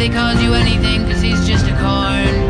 he calls you anything, cause he's just a corn.